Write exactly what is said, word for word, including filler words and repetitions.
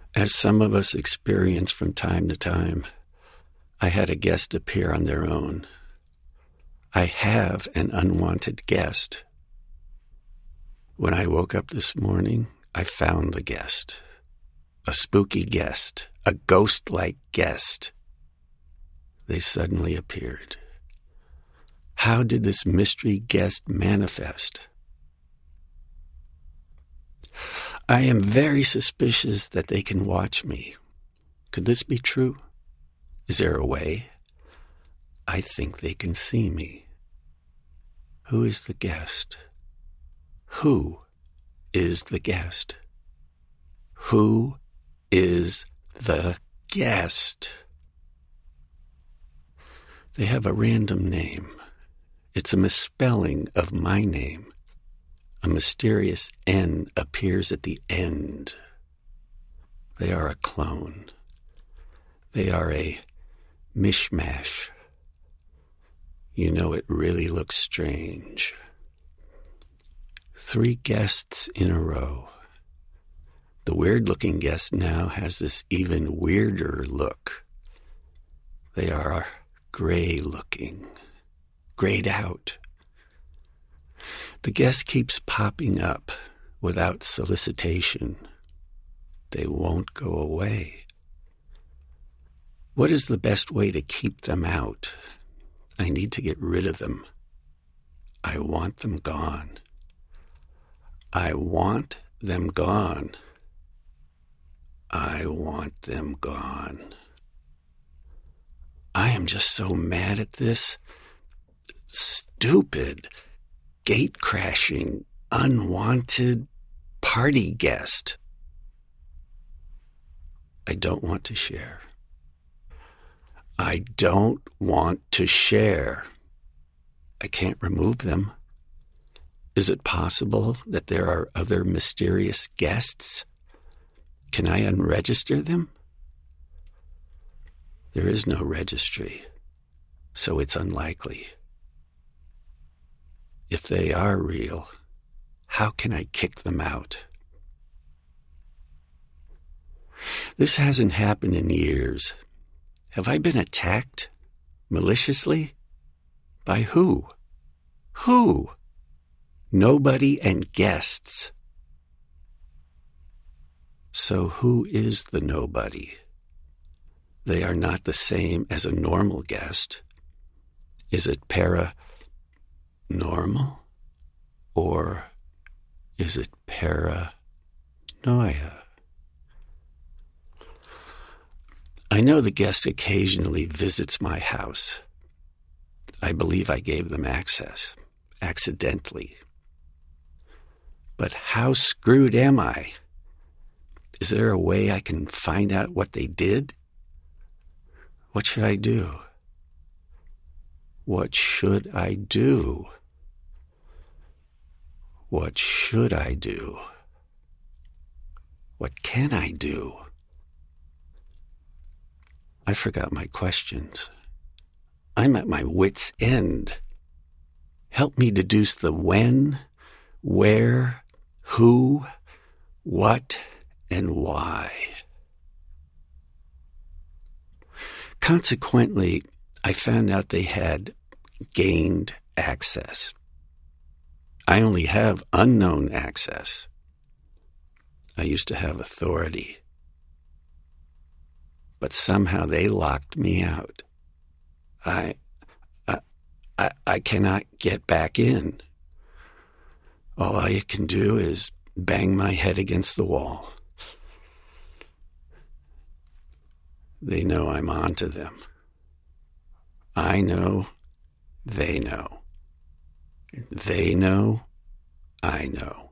As some of us experience from time to time, I had a guest appear on their own. I have an unwanted guest. When I woke up this morning, I found the guest. A spooky guest, a ghost-like guest. They suddenly appeared. How did this mystery guest manifest? I am very suspicious that they can watch me. Could this be true? Is there a way? I think they can see me. Who is the guest? Who is the guest? Who is the guest? They have a random name. It's a misspelling of my name. A mysterious N appears at the end. They are a clone. They are a mishmash. You know, it really looks strange. Three guests in a row. The weird-looking guest now has this even weirder look. They are gray-looking, grayed out. The guest keeps popping up without solicitation. They won't go away. What is the best way to keep them out? I need to get rid of them. I want them gone. I want them gone. I want them gone. I am just so mad at this stupid, gate-crashing, unwanted party guest. I don't want to share. I don't want to share. I can't remove them. Is it possible that there are other mysterious guests? Can I unregister them? There is no registry, so it's unlikely. If they are real, how can I kick them out? This hasn't happened in years. Have I been attacked? Maliciously? By who? Who? Nobody and guests. So who is the nobody? They are not the same as a normal guest. Is it paranormal? Or is it paranoia? I know the guest occasionally visits my house. I believe I gave them access, accidentally. But how screwed am I? Is there a way I can find out what they did? What should I do? What should I do? What should I do? What can I do? I forgot my questions. I'm at my wit's end. Help me deduce the when, where, who, what, and why. Consequently, I found out they had gained access. I only have unknown access. I used to have authority. But somehow they locked me out. I, I, I, I cannot get back in. All I can do is bang my head against the wall. They know I'm on to them. I know, they know. They know, I know.